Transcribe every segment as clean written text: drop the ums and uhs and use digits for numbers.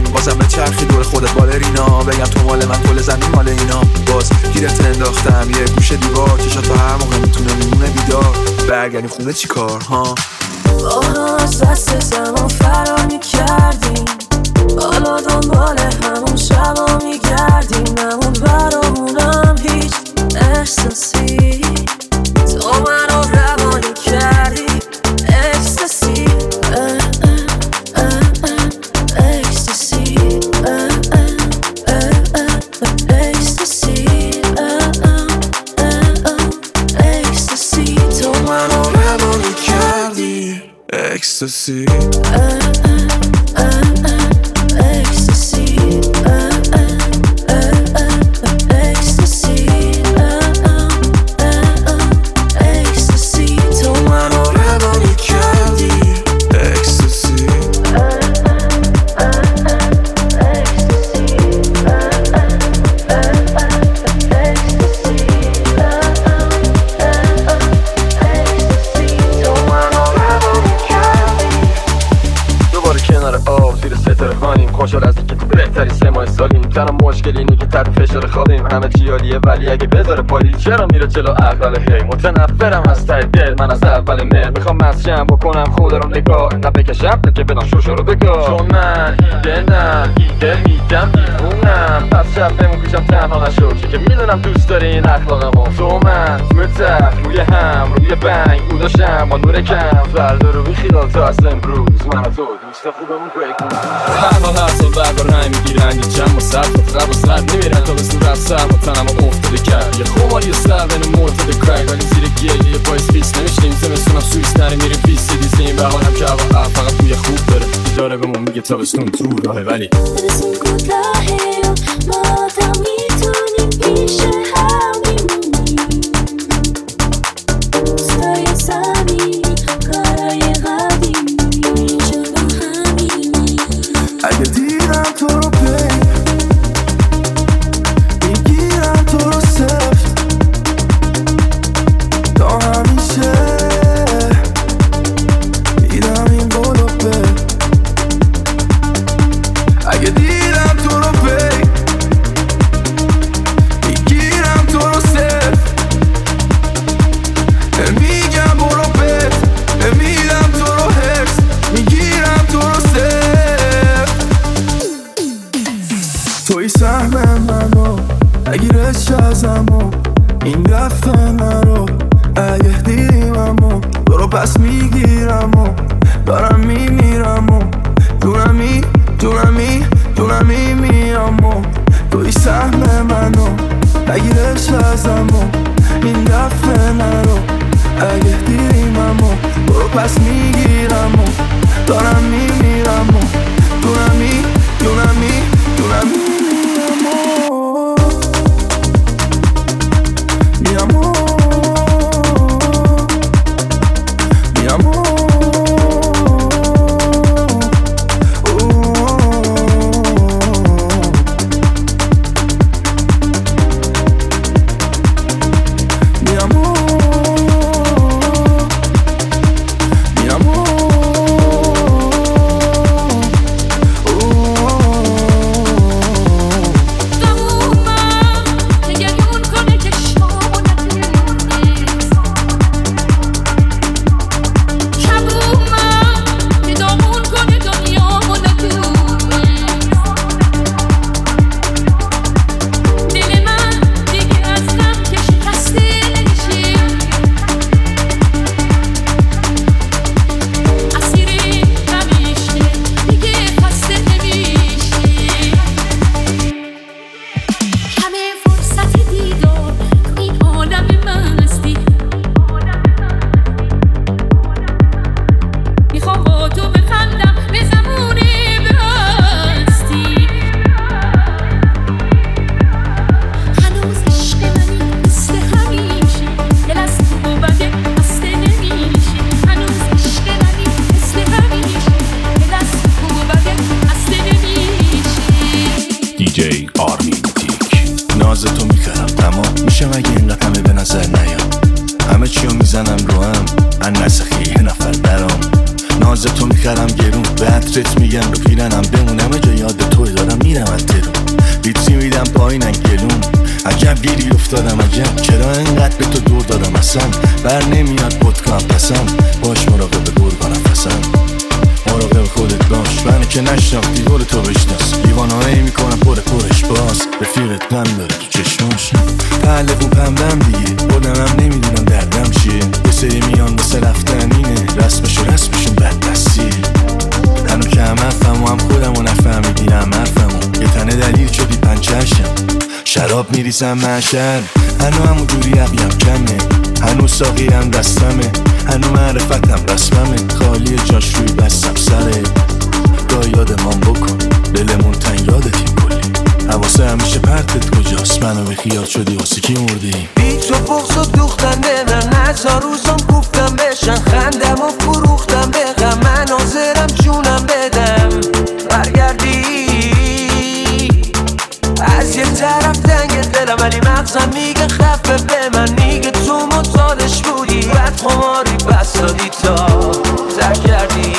بازم به چرخی دور خودت بالرینا، بگم تو مال من کل زمین مال اینا. باز گیرت انداختم یه گوشه دیوار، چشات تا هر موقع میتونه میمونه بیدار. برگردیم خونه چی کار ها؟ با از دست زمان فرار میکردیم، حالا دنبال همون شبا میگردیم. نمون برامونم هیچ احساسی، تو منو روانی کردی. اکستاسی اکستاسی اکستاسی اکستاسی، تو منو روانی کردی. اکستاسی خوشحال از اینکه تو بهترین 3 ماه سالیم. تنها مشکل اینه که تحت فشار خوابیم. همه چی عالیه ولی اگه بذاره پایی چرا میره جلو عقل؟ هی متنفرم از ته دل من از اول مهر. میخوام مسجم بکنم خود رو نگاه، نه بکشم نه که بدم شوشو رو بگاه. چون من دلم ایده میدم دیوونم، پس شب بمون پیشم تنها نشو که میدونم دوست داری این اخلاقمو. تو من متف روی هم روی بنگ او داشتم با نور کم. فردا رو بیخیال تا از امروز من و تو دوست خوبمون بکنم. هر سال برگار رای میگیرن یه جمع و سر قبل و سر نمیرن تا به صورت سر و تنم افتاده کرد. یه خماری سر بین مرتد کرک ولی زیر گیه پایز بیس نمیشنیم. زمستونم سویس نره میره بیس دیزه این بهانم که هوا فقط توی خوب داره داره به من میگه تابستون تو راهه ولی برسون کوتاهه ما تا میتونیم پیش هم میمونیم. دوستای صمیمی کارای قدیمی جلو همینی. اگه دیدم تو رو پی میگیرم تو رو سفت تا همیشه میدم این بولو به. اگه دیدم تو رو پی میگیرم تو رو سفت میگم برو بت میدم تو رو حفظ میگیرم تو رو سفت. توی سهم منو اگیرش ازمو این دفعه نرو. اگه دیدیم امو برو پس میگیرم و دارم میمیرم و دونم میمیرم. توی سهم منو اگیرش ازمو این دفعه نرو. اگه دیدیم امو برو پس میگیرم و دارم میمیرم و دونم میمیرم. ناز تو میخرم گرون، به عطرت میگم رو پیرنم بمونم جا یاد توی دارم میرم از ترون، بیتری میدم پایینن گلون، عجب گیری افتادم عجب چرا انقدر به تو دور دادم اصلا بر نمیاد پدکام پسم باش مراقب گرگا نفسم مراقب خودت باش من که نشناختی دور تو بشناس دیوانهایی میکنم پرش باز رفیقت پم داره تو چشماش پهلقون پمدم دیگه خودمم نمیدونم دردم چیه یه سری میان واسه رفتن اینه رسمشون بد دستی هنو که هم حرفم و هم خودم و نفهمیدیم حرفمو یه تنه دلیل شدی پنچرشم شراب میریزم محشر هنو همون جوری عقیم کمه هنو ساقیم دستمه هنو معرفتم رسممه خالی جاش روی بستم سره گاه یادمان بکن دلمون تن یادتیم کلی حواسه همیشه پرتت کجاست منو به خیال شدی واسه کی مردی بی تو بغض و دوختم به من هزار روزم گفتم بشن خندم و فروختم به غم من حاضرم جونم بدم برگردی از یه طرف دنگ دلم ولی مغزم میگه خفه به من میگه تو مطالش بودی بعد خماری بس دادی تا ترک کردی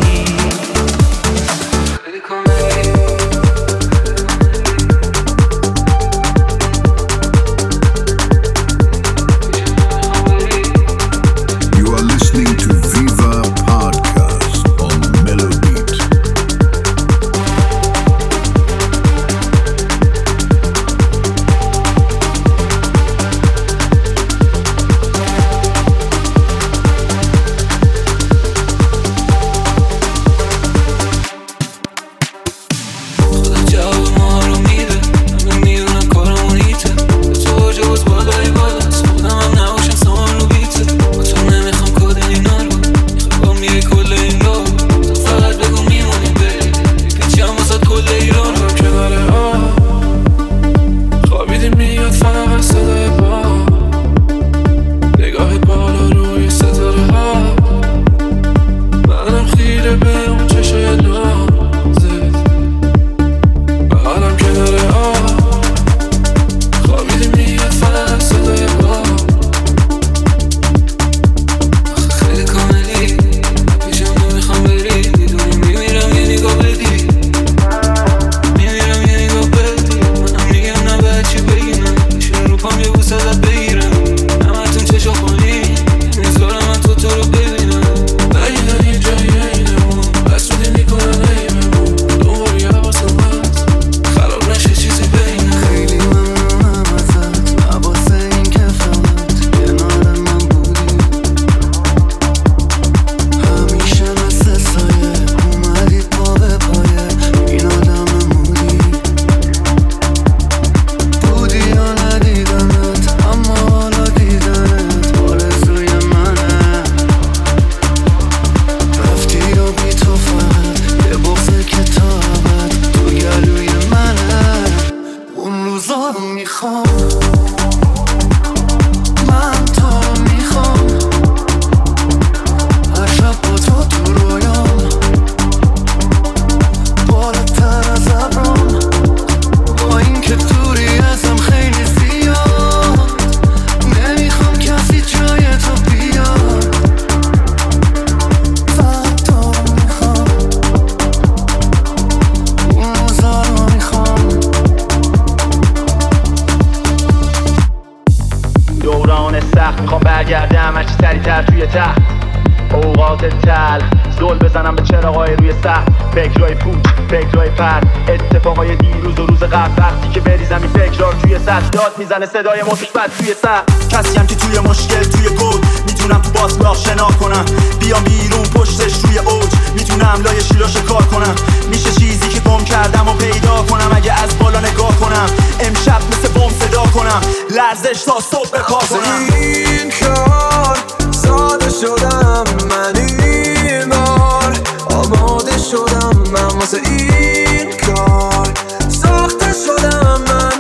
میزنه صدای مثبت توی سر کسیم که توی مشکل توی گود میتونم تو باسلاق شنا کنم بیام بیرون پشتش روی اوج میتونم لای شیراش کار کنم میشه چیزی که گم کردم و پیدا کنم اگه از بالا نگاه کنم امشب مثل بم صدا کنم لرزش تا صبح پا کنم این کار ساده شدم من این بار آماده شدم من واسه این کار ساخته شدم من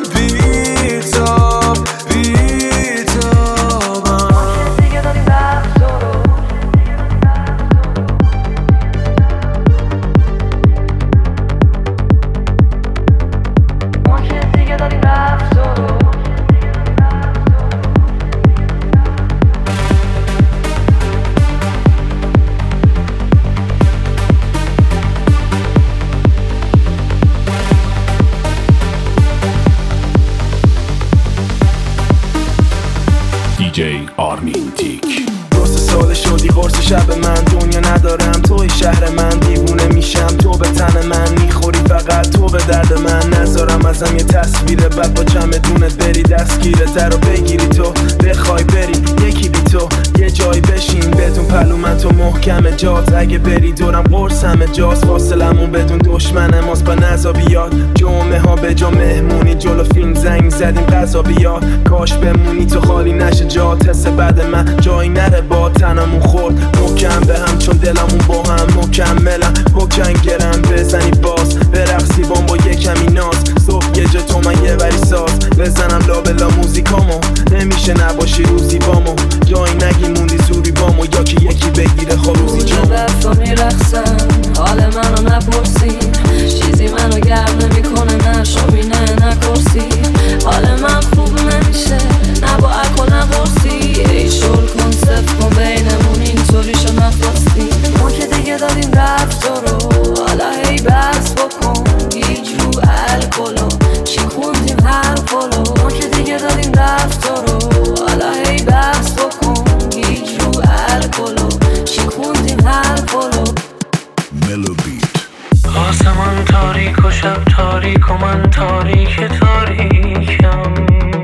دیجی آرمین تیک. درست سال شدی قرص شب من، دنیا ندارم توی شهر من، دیوونه میشم تو به تن من، میخوری فقط تو به درد من، نذارم ازم یه تصویر بعد با چمدونت بری دستگیره در رو بگیری تو بخوای بری یکی بی تو یه جایی بشین بدون پلو من تو محکم جات، اگه بری دورم قرص همه جاست، فاصلمون بدون دشمن ماست با نزا بیاد، جمعه ها به جا مهمونی جلو فیلم زنگ زدیم غذا بیاد، کاش بمونی تو خالی نشه جات، حس بعد من جایی نره با تنمون خورد محکم به هم چون دلمون با هم مکملم، بکنگرم بزنی باز برقصی با یه کمی ناز، صبح یه جا تو من یه وری ساز بزنم لابلا موزیکامو، نمیشه نباشی روزی بامو، جایی نگی موندی زوری بامو، یا که یکی بگیره خروزی جامو. دفتا میرخصم حال منو نپرسی، چیزی منو گرم نمیکنه نه شامینه نه کرسی، حال من خوب نمیشه نه با الکل نه قرصی، ای شل کن صف کن بینمون اینطوری شو نفرستی، ما که دیگه دادیم رفت رو حالا هی بس بکن گیج رو الکلو چی خوندیم هر کلو، ما که دیگه دادیم رفت رو حالا هی بس بکن گیج رو الکلو چی خوندیم هر کلو. ملو بیت. آسمان تاریک و شب تاریک و من تاریک تاریکم،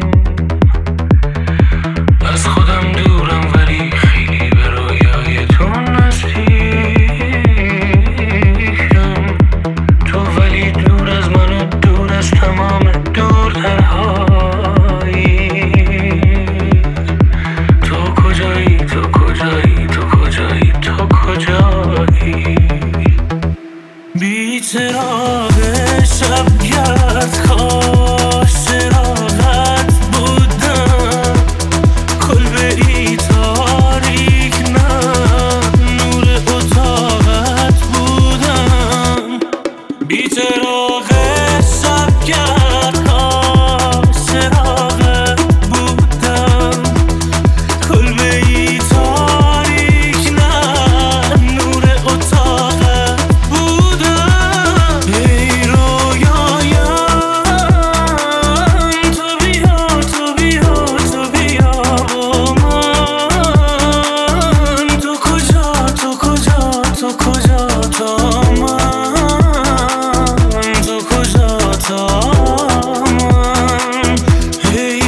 از خودم دورم ولی خیلی به رویای تو نزدیکم، تو ولی دور از من و دور از تمام دورترهایی، تو کجایی تو کجایی تو کجایی تو کجایی، بی چراغ شبگرد کاش چراغت بودم، کلبه ای تاریک نه نور اتاقت بودم، بی چراغ شبگرد کاش چراغت بودم، کلبه ای تاریک نه نور اتاقت بودم، ای رویایم تو بیا تو بیا تو بیا با من، تو کجا تو کجا تو کجا تا من، تو کجا تا من، ای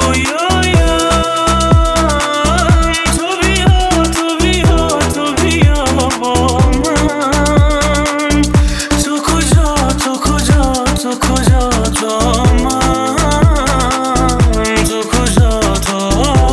رویایم تو بیا تو بیا تو بیا با من، تو کجا تو کجا تو کجا تا من، تو کجا تا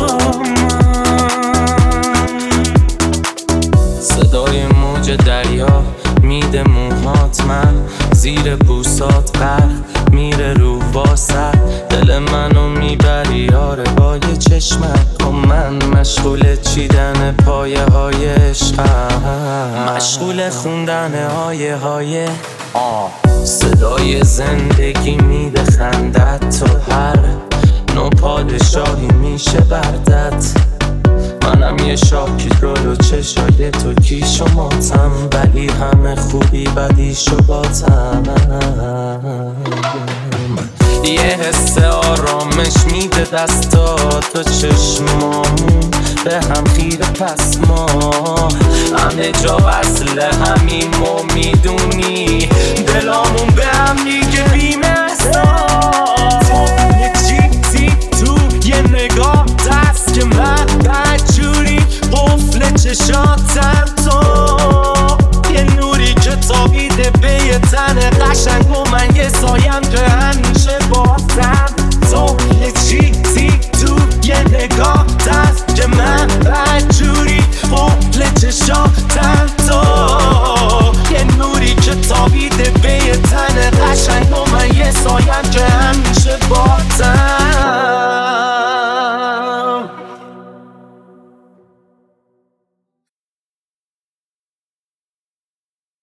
من. صدای موج دریا میده موهات من، زیر بوسات غرق میره رو واسط، دل منو میبری یاره با یه چشمت، با من مشغول چیدن پایه های عشقم، مشغول خوندن های صدای زندگی میده خندت، تو هر نوع پادشاهی میشه بردت، منم یه شاکی رولو چشای تو کیش و ماتم، ولی همه خوبی بدیش و باتم، یه حس آرامش میده دستات و چشمامون به هم خیره، پس ما همه جا وصل همیم و میدونی دلامون به هم میگه بی‌محصار، یه چیزی تو یه نگاه دست که من بدجوری قفل چشاتم، تو یه نوری که تابیده به یه تن قشنگ و من یه سایم که همیشه بازم، تو یه چیزی تو یه نگاه دست که من بدجوری قفل چشاتم، تو یه نوری که تابیده به یه تن قشنگ و من یه سایم که